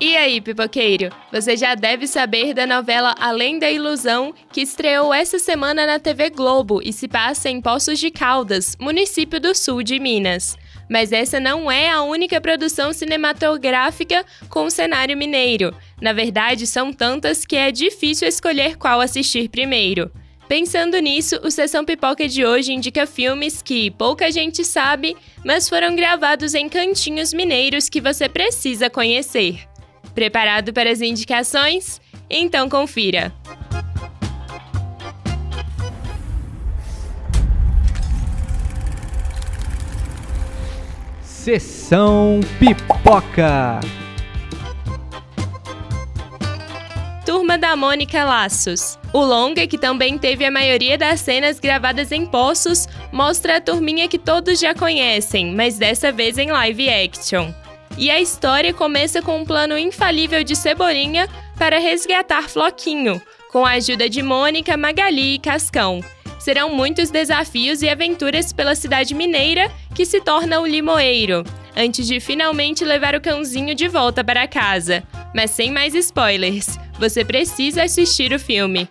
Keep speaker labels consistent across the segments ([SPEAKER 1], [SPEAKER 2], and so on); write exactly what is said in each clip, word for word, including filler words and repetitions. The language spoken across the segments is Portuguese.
[SPEAKER 1] E aí, pipoqueiro? Você já deve saber da novela Além da Ilusão, que estreou essa semana na T V Globo e se passa em Poços de Caldas, município do sul de Minas. Mas essa não é a única produção cinematográfica com cenário mineiro. Na verdade, são tantas que é difícil escolher qual assistir primeiro. Pensando nisso, o Sessão Pipoca de hoje indica filmes que pouca gente sabe, mas foram gravados em cantinhos mineiros que você precisa conhecer. Preparado para as indicações? Então confira!
[SPEAKER 2] Sessão Pipoca.
[SPEAKER 1] Turma da Mônica Laços. O longa, que também teve a maioria das cenas gravadas em Poços, mostra a turminha que todos já conhecem, mas dessa vez em live action. E a história começa com um plano infalível de Cebolinha para resgatar Floquinho, com a ajuda de Mônica, Magali e Cascão. Serão muitos desafios e aventuras pela cidade mineira, que se torna o Limoeiro, antes de finalmente levar o cãozinho de volta para casa. Mas sem mais spoilers, você precisa assistir o filme.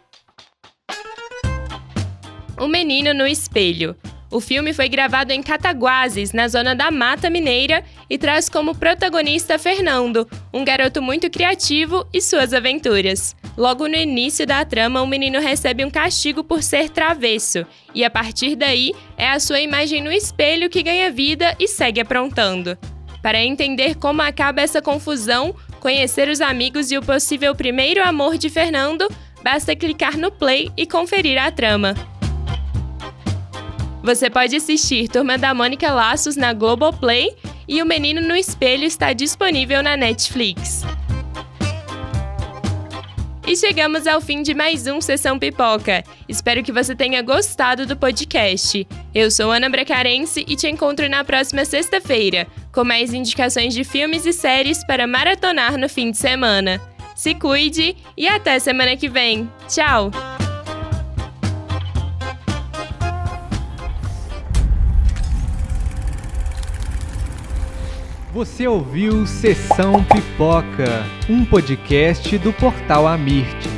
[SPEAKER 1] O Menino no Espelho. O filme foi gravado em Cataguases, na zona da Mata Mineira, e traz como protagonista Fernando, um garoto muito criativo e suas aventuras. Logo no início da trama, o menino recebe um castigo por ser travesso, e a partir daí, é a sua imagem no espelho que ganha vida e segue aprontando. Para entender como acaba essa confusão, conhecer os amigos e o possível primeiro amor de Fernando, basta clicar no play e conferir a trama. Você pode assistir Turma da Mônica Laços na Globoplay e O Menino no Espelho está disponível na Netflix. E chegamos ao fim de mais um Sessão Pipoca. Espero que você tenha gostado do podcast. Eu sou Ana Bracarense e te encontro na próxima sexta-feira, com mais indicações de filmes e séries para maratonar no fim de semana. Se cuide e até semana que vem. Tchau!
[SPEAKER 2] Você ouviu Sessão Pipoca, um podcast do Portal Amirte.